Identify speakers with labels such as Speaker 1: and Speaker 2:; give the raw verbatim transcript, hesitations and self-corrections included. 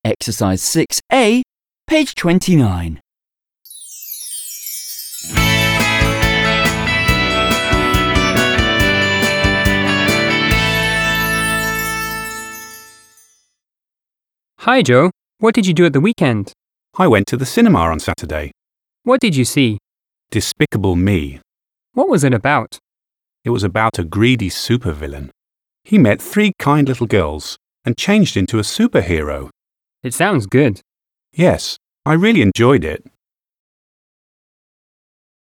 Speaker 1: Exercise six A, page twenty-nine.
Speaker 2: Hi, Joe. What did you do at the weekend?
Speaker 3: I went to the cinema on Saturday.
Speaker 2: What did you see?
Speaker 3: Despicable Me.
Speaker 2: What was it about?
Speaker 3: It was about a greedy supervillain. He met three kind little girls and changed into a superhero.
Speaker 2: It sounds good.
Speaker 3: Yes, I really enjoyed it.